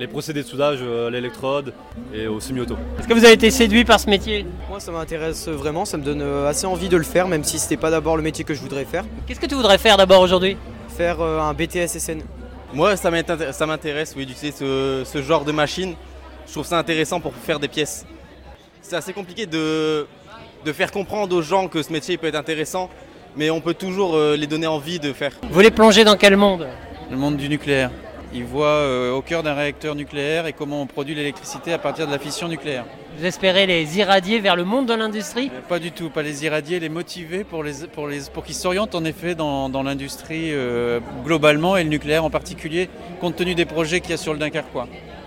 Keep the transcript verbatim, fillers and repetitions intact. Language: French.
les procédés de soudage, euh, l'électrode et au semi-auto. Est-ce que vous avez été séduit par ce métier? Moi ça m'intéresse vraiment, ça me donne euh, assez envie de le faire, même si c'était pas d'abord le métier que je voudrais faire. Qu'est-ce que tu voudrais faire d'abord aujourd'hui? Faire euh, un B T S S N. Moi, ça m'intér- ça m'intéresse, oui, d'utiliser ce, ce genre de machine. Je trouve ça intéressant pour faire des pièces. C'est assez compliqué de, de faire comprendre aux gens que ce métier peut être intéressant, mais on peut toujours euh, les donner envie de faire. Vous voulez plonger dans quel monde? Le monde du nucléaire. Ils voient euh, au cœur d'un réacteur nucléaire et comment on produit l'électricité à partir de la fission nucléaire. Vous espérez les irradier vers le monde de l'industrie? Euh, Pas du tout, pas les irradier, les motiver pour, les, pour, les, pour qu'ils s'orientent en effet dans, dans l'industrie euh, globalement et le nucléaire en particulier, compte tenu des projets qu'il y a sur le Dunkerquois.